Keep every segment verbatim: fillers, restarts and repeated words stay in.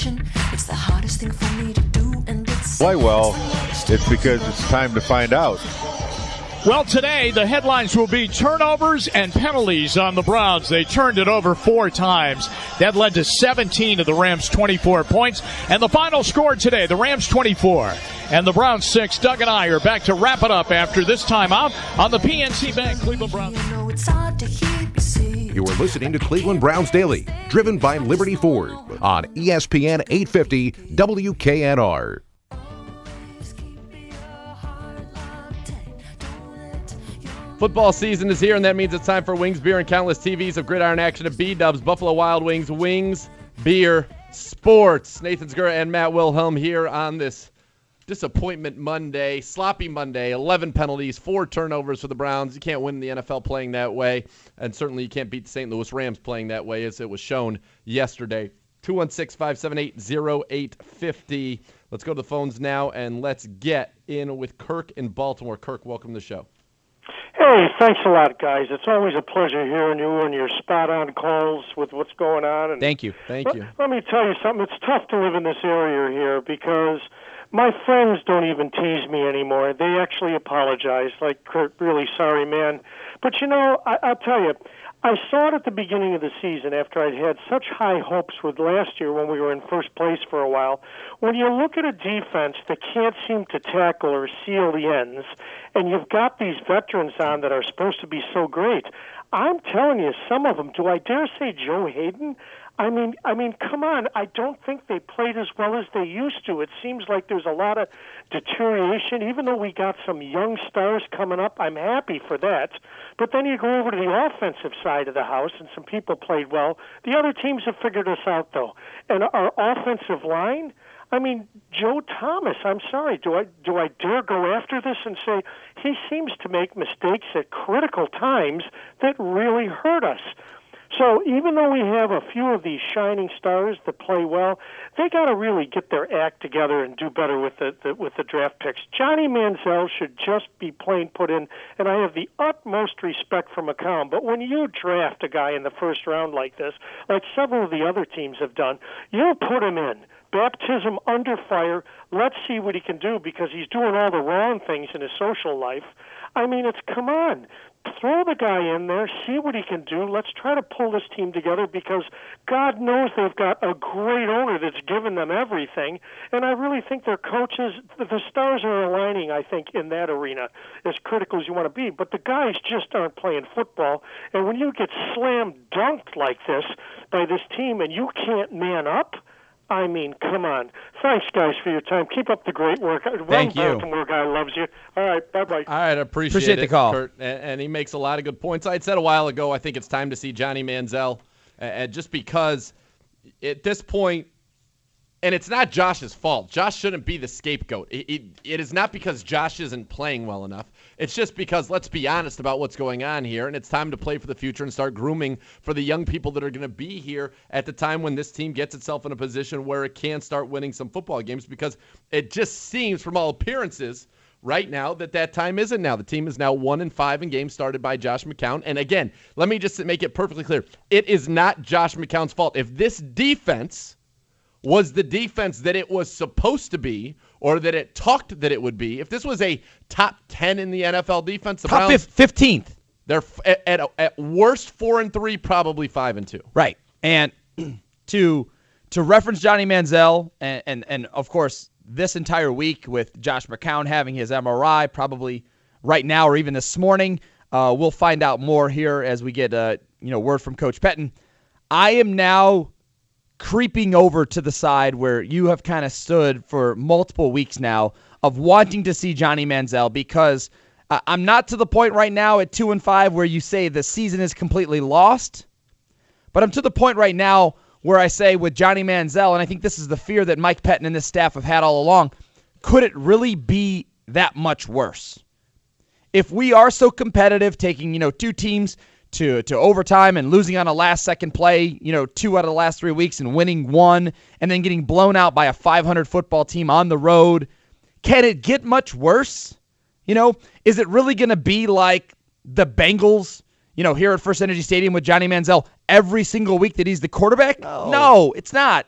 It's the hardest thing for me to do, and it's play well. It's because it's time to find out. Well, today the headlines will be turnovers and penalties on the Browns. They turned it over four times. That led to seventeen of the Rams' twenty-four points. And the final score today, the Rams twenty-four and the Browns six. Doug and I are back to wrap it up after this timeout on the P N C Bank Cleveland Browns. you know it's hard to hear you say. You are listening to Cleveland Browns Daily, driven by Liberty Ford on E S P N eight fifty W K N R. Football season is here, and that means it's time for Wings, Beer, and countless T Vs of gridiron action at B-Dubs, Buffalo Wild Wings, Wings, Beer, Sports. Nathan Zgura and Matt Wilhelm here on this disappointment Monday, sloppy Monday, eleven penalties, four turnovers for the Browns. You can't win the N F L playing that way, and certainly you can't beat the Saint Louis Rams playing that way, as it was shown yesterday. two one six, five seven eight, zero eight five zero. Let's go to the phones now, and let's get in with Kirk in Baltimore. Kirk, welcome to the show. Hey, thanks a lot, guys. It's always a pleasure hearing you and your spot-on calls with what's going on. And Thank you. Thank you. Let, let me tell you something. It's tough to live in this area here because my friends don't even tease me anymore. They actually apologize, like, Kurt, really sorry, man. But, you know, I, I'll tell you, I saw it at the beginning of the season after I'd had such high hopes with last year when we were in first place for a while. When you look at a defense that can't seem to tackle or seal the ends, and you've got these veterans on that are supposed to be so great, I'm telling you, some of them, do I dare say Joe Hayden? I mean, I mean, come on. I don't think they played as well as they used to. It seems like there's a lot of deterioration. Even though we got some young stars coming up, I'm happy for that. But then you go over to the offensive side of the house, and some people played well. The other teams have figured us out, though. And our offensive line, I mean, Joe Thomas, I'm sorry, do I do I dare go after this and say he seems to make mistakes at critical times that really hurt us? So even though we have a few of these shining stars that play well, they got to really get their act together and do better with the, the with the draft picks. Johnny Manziel should just be plain put in, and I have the utmost respect for McCown. But when you draft a guy in the first round like this, like several of the other teams have done, you put him in. Baptism under fire. Let's see what he can do because he's doing all the wrong things in his social life. I mean, it's come on. Throw the guy in there, see what he can do. Let's try to pull this team together because God knows they've got a great owner that's given them everything. And I really think their coaches, the stars are aligning, I think, in that arena, as critical as you want to be. But the guys just aren't playing football. And when you get slam dunked like this by this team and you can't man up, I mean, come on. Thanks, guys, for your time. Keep up the great work. Thank One you. Baltimore guy loves you. All right, bye-bye. All right, I appreciate, Appreciate it, the call. Kurt. And, and he makes a lot of good points. I had said a while ago, I think it's time to see Johnny Manziel, uh, just because at this point, and it's not Josh's fault. Josh shouldn't be the scapegoat. It, it, it is not because Josh isn't playing well enough. It's just because, let's be honest about what's going on here, and it's time to play for the future and start grooming for the young people that are going to be here at the time when this team gets itself in a position where it can start winning some football games, because it just seems from all appearances right now that that time isn't now. The team is now one and five in games started by Josh McCown. And again, let me just make it perfectly clear. It is not Josh McCown's fault. If this defense was the defense that it was supposed to be, or that it talked that it would be, if this was a top ten in the N F L defense, the Top Browns, fifteenth. they're at, at, at worst four and three, probably five and two. Right. And to to reference Johnny Manziel, and, and, and of course, this entire week with Josh McCown having his M R I, probably right now or even this morning, uh, we'll find out more here as we get uh, you know word from Coach Pettine. I am now creeping over to the side where you have kind of stood for multiple weeks now of wanting to see Johnny Manziel, because uh, I'm not to the point right now at two and five where you say the season is completely lost, but I'm to the point right now where I say with Johnny Manziel, and I think this is the fear that Mike Pettine and this staff have had all along, could it really be that much worse? If we are so competitive, taking, you know, two teams to to overtime and losing on a last-second play, you know, two out of the last three weeks and winning one, and then getting blown out by a five hundred football team on the road, can it get much worse? You know, is it really going to be like the Bengals, you know, here at First Energy Stadium with Johnny Manziel every single week that he's the quarterback? No. No, it's not.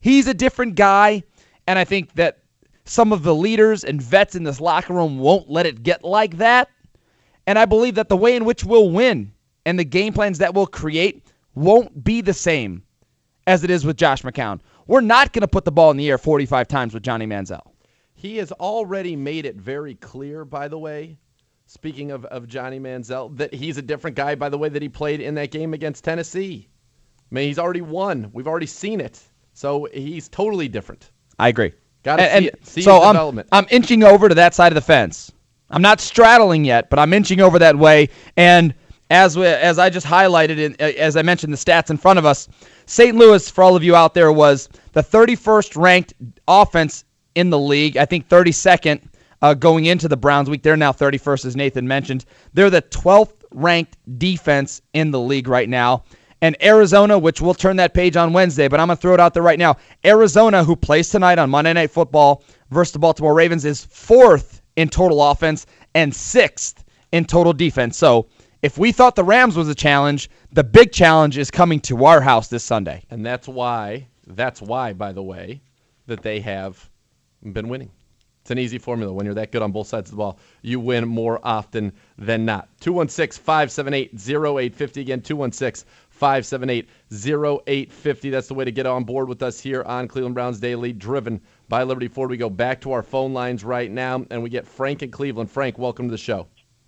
He's a different guy, and I think that some of the leaders and vets in this locker room won't let it get like that. And I believe that the way in which we'll win and the game plans that we'll create won't be the same as it is with Josh McCown. We're not going to put the ball in the air forty-five times with Johnny Manziel. He has already made it very clear, by the way, speaking of, of Johnny Manziel, that he's a different guy by the way that he played in that game against Tennessee. I mean, he's already won. We've already seen it. So he's totally different. I agree. Got to see and, it. See so his I'm, development. I'm inching over to that side of the fence. I'm not straddling yet, but I'm inching over that way. And as we, as I just highlighted, in, as I mentioned the stats in front of us, Saint Louis, for all of you out there, was the thirty-first ranked offense in the league. I think thirty-second uh, going into the Browns week. They're now thirty-first, as Nathan mentioned. They're the twelfth ranked defense in the league right now. And Arizona, which we'll turn that page on Wednesday, but I'm going to throw it out there right now. Arizona, who plays tonight on Monday Night Football versus the Baltimore Ravens, is fourth in total offense and sixth in total defense. So if we thought the Rams was a challenge, the big challenge is coming to our house this Sunday. And that's why, that's why, by the way, that they have been winning. It's an easy formula. When you're that good on both sides of the ball, you win more often than not. two one six, five seven eight, zero eight five zero. Again, two one six, five seven eight, zero eight five zero. That's the way to get on board with us here on Cleveland Browns Daily, driven by Liberty Ford. We go back to our phone lines right now, and we get Frank in Cleveland. Frank, welcome to the show.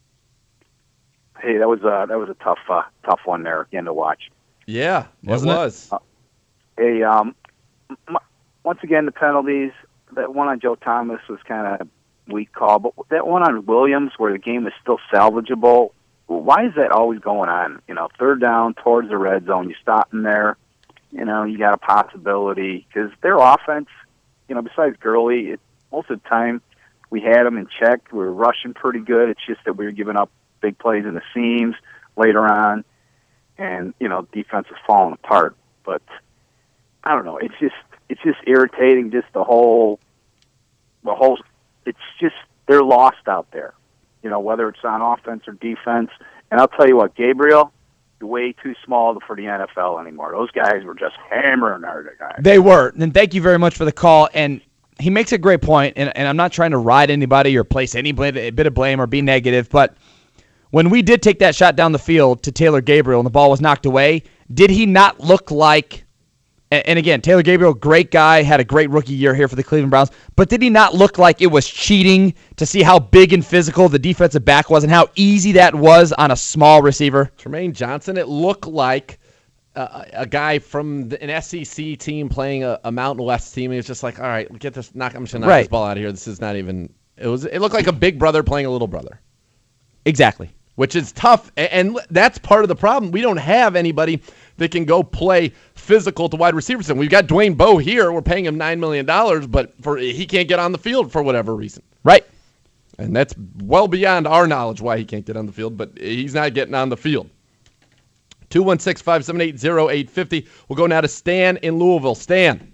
Hey, that was a, that was a tough uh, tough one there again to watch. Yeah, Wasn't it it? was. Uh, hey, um, m- once again, the penalties. That one on Joe Thomas was kind of weak call, but that one on Williams where the game is still salvageable, why is that always going on? You know, third down towards the red zone, you stop them there, you know, you got a possibility. Because their offense, you know, besides Gurley, it, most of the time we had them in check. We were rushing pretty good. It's just that we were giving up big plays in the seams later on, and, you know, defense is falling apart. But I don't know. It's just it's just irritating. Just the whole the whole. It's just they're lost out there. You know, whether it's on offense or defense. And I'll tell you what, Gabriel, you're way too small for the N F L anymore. Those guys were just hammering our guys. They were. And thank you very much for the call. And he makes a great point, and, and I'm not trying to ride anybody or place any bit, bit of blame or be negative, but when we did take that shot down the field to Taylor Gabriel and the ball was knocked away, did he not look like, and again, Taylor Gabriel, great guy, had a great rookie year here for the Cleveland Browns, but did he not look like it was cheating to see how big and physical the defensive back was and how easy that was on a small receiver? Tremaine Johnson, it looked like uh, a guy from the, an S E C team playing a, a Mountain West team. He was just like, all right, get this, knock, I'm just going to knock Right. this ball out of here. This is not even, it was. It looked like a big brother playing a little brother. Exactly. Which is tough, and that's part of the problem. We don't have anybody that can go play physical to wide receivers. And we've got Dwayne Bowe here. We're paying him nine million dollars, but for he can't get on the field for whatever reason. Right. And that's well beyond our knowledge why he can't get on the field, but he's not getting on the field. two one six, five seven eight, zero eight five zero. We'll go now to Stan in Louisville. Stan.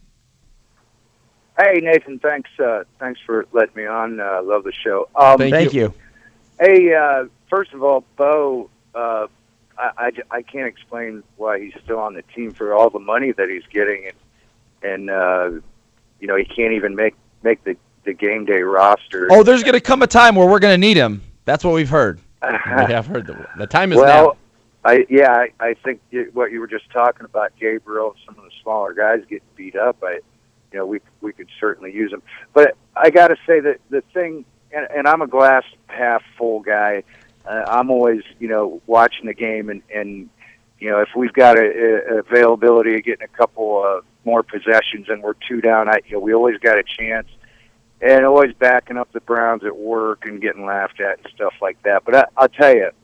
Hey, Nathan, thanks uh, thanks for letting me on. I uh, love the show. Um, Thank, Thank you. you. Hey, uh, first of all, Bo, uh, I, I, I can't explain why he's still on the team for all the money that he's getting, and, and uh, you know, he can't even make, make the, the game day roster. Oh, there's going to come a time where we're going to need him. That's what we've heard. We have heard the, the time is well, now. I yeah, I, I think you, what you were just talking about, Gabriel, some of the smaller guys getting beat up. I, you know, we we could certainly use them. But I got to say that the thing, and, and I'm a glass half full guy. Uh, I'm always, you know, watching the game, and, and you know, if we've got a, a availability of getting a couple uh, more possessions and we're two down, I, you know, we always got a chance. And always backing up the Browns at work and getting laughed at and stuff like that. But I, I'll tell you,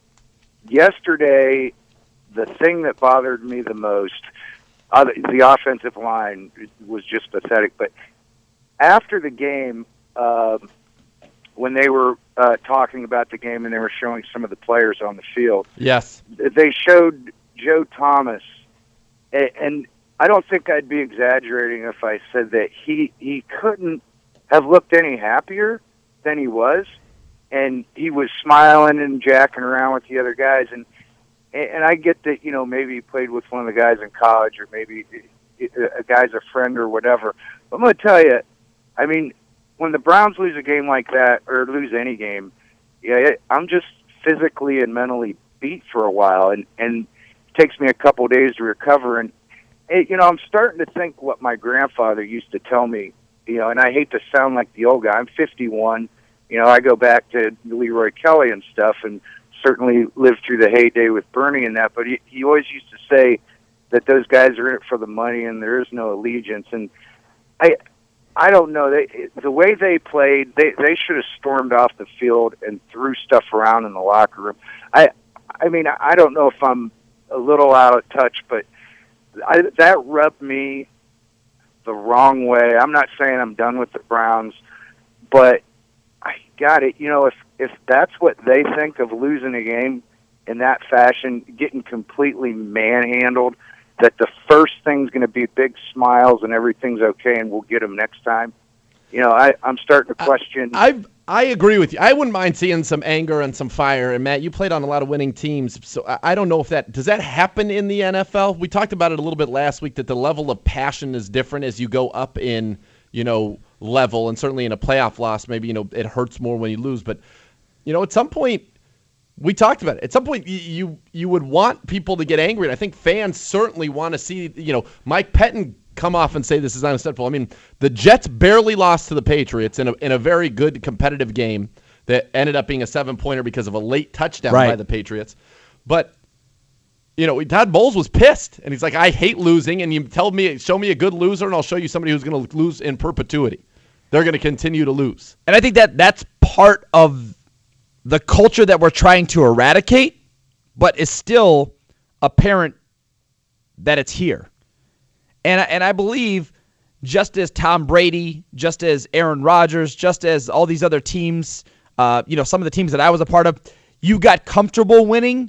yesterday, the thing that bothered me the most, uh, the offensive line was just pathetic. But after the game, uh, when they were uh, talking about the game and they were showing some of the players on the field, Yes. they showed Joe Thomas, and I don't think I'd be exaggerating if I said that he he couldn't have looked any happier than he was, and he was smiling and jacking around with the other guys, and and I get that, you know, maybe he played with one of the guys in college, or maybe a guy's a friend or whatever. But I'm going to tell you, I mean, when the Browns lose a game like that, or lose any game, yeah, it, I'm just physically and mentally beat for a while, and, and it takes me a couple of days to recover. And, it, you know, I'm starting to think what my grandfather used to tell me, you know, and I hate to sound like the old guy. I'm fifty-one. You know, I go back to Leroy Kelly and stuff, and certainly lived through the heyday with Bernie and that, but he, he always used to say that those guys are in it for the money and there is no allegiance. And I I don't know. They, the way they played, they, they should have stormed off the field and threw stuff around in the locker room. I I mean, I don't know if I'm a little out of touch, but I, that rubbed me the wrong way. I'm not saying I'm done with the Browns, but I got it. You know, if if that's what they think of losing a game in that fashion, getting completely manhandled, that the first thing's going to be big smiles and everything's okay and we'll get them next time. You know, I, I'm starting to question. I I agree with you. I wouldn't mind seeing some anger and some fire. And, Matt, you played on a lot of winning teams, so I, I don't know if that – does that happen in the N F L? We talked about it a little bit last week, that the level of passion is different as you go up in, you know, level. And certainly in a playoff loss, maybe, you know, it hurts more when you lose. But, you know, at some point – we talked about it. At some point, you, you you would want people to get angry, and I think fans certainly want to see, you know, Mike Pettin come off and say this is unacceptable. I mean, the Jets barely lost to the Patriots in a in a very good competitive game that ended up being a seven-pointer because of a late touchdown right. by the Patriots. But, you know, Todd Bowles was pissed, and he's like, I hate losing, and you tell me, show me a good loser, and I'll show you somebody who's going to lose in perpetuity. They're going to continue to lose. And I think that that's part of the culture that we're trying to eradicate, but is still apparent that it's here. And, and I believe just as Tom Brady, just as Aaron Rodgers, just as all these other teams, uh, you know, some of the teams that I was a part of, you got comfortable winning,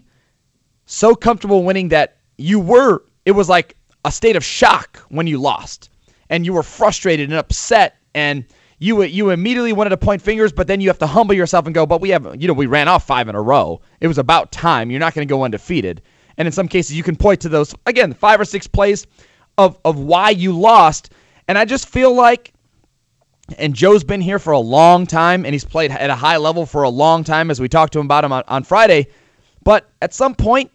so comfortable winning that you were, it was like a state of shock when you lost. And you were frustrated and upset, and You you immediately wanted to point fingers, but then you have to humble yourself and go, but we have, you know, we ran off five in a row. It was about time. You're not going to go undefeated. And in some cases, you can point to those, again, five or six plays of, of why you lost. And I just feel like, and Joe's been here for a long time, and he's played at a high level for a long time, as we talked to him about him on, on Friday. But at some point,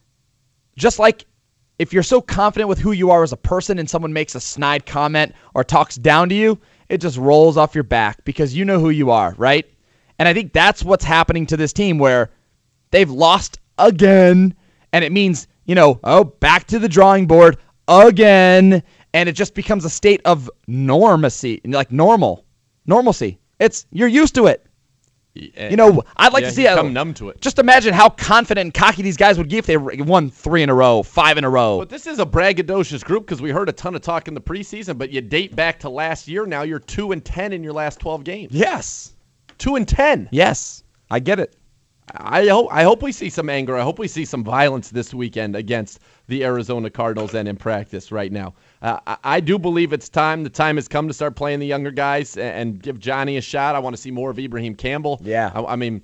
just like if you're so confident with who you are as a person and someone makes a snide comment or talks down to you, it just rolls off your back because you know who you are, right? And I think that's what's happening to this team, where they've lost again, and it means, you know, oh, back to the drawing board again, and it just becomes a state of normacy, like normal, normalcy. It's, you're used to it. You know, I'd like yeah, to see you it. Become numb to it. Just imagine how confident and cocky these guys would get if they won three in a row, five in a row. But this is a braggadocious group because we heard a ton of talk in the preseason. But you date back to last year. Now you're two and ten in your last twelve games. Yes, two and ten. Yes, I get it. I hope I hope we see some anger. I hope we see some violence this weekend against the Arizona Cardinals and in practice right now. Uh, I, I do believe it's time. The time has come to start playing the younger guys and, and give Johnny a shot. I want to see more of Ibrahim Campbell. Yeah. I, I mean,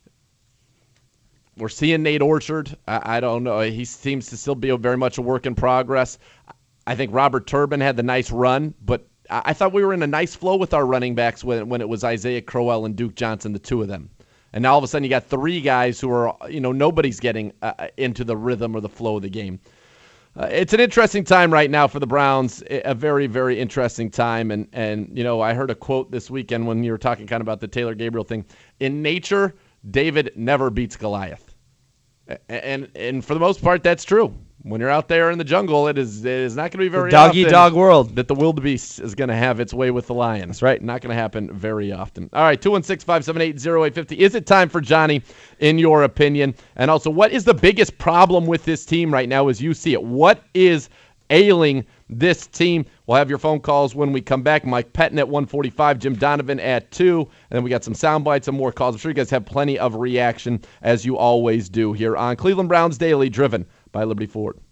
we're seeing Nate Orchard. I, I don't know. He seems to still be a, very much a work in progress. I think Robert Turbin had the nice run, but I, I thought we were in a nice flow with our running backs when, when it was Isaiah Crowell and Duke Johnson, the two of them. And now all of a sudden you got three guys who are, you know, nobody's getting uh, into the rhythm or the flow of the game. Uh, it's an interesting time right now for the Browns, a very, very interesting time. And, and, you know, I heard a quote this weekend when you were talking kind of about the Taylor Gabriel thing. In nature, David never beats Goliath. And and for the most part, that's true. When you're out there in the jungle, it is it is not going to be very dog eat dog world that the wildebeest is going to have its way with the lion. That's right. Not going to happen very often. All right, two one six, five seven eight, zero eight five zero. Is it time for Johnny, in your opinion? And also, what is the biggest problem with this team right now as you see it? What is ailing this team? We'll have your phone calls when we come back. Mike Pettin at one forty-five, Jim Donovan at two, and then we got some sound bites and more calls. I'm sure you guys have plenty of reaction, as you always do here on Cleveland Browns Daily, driven by Liberty Ford.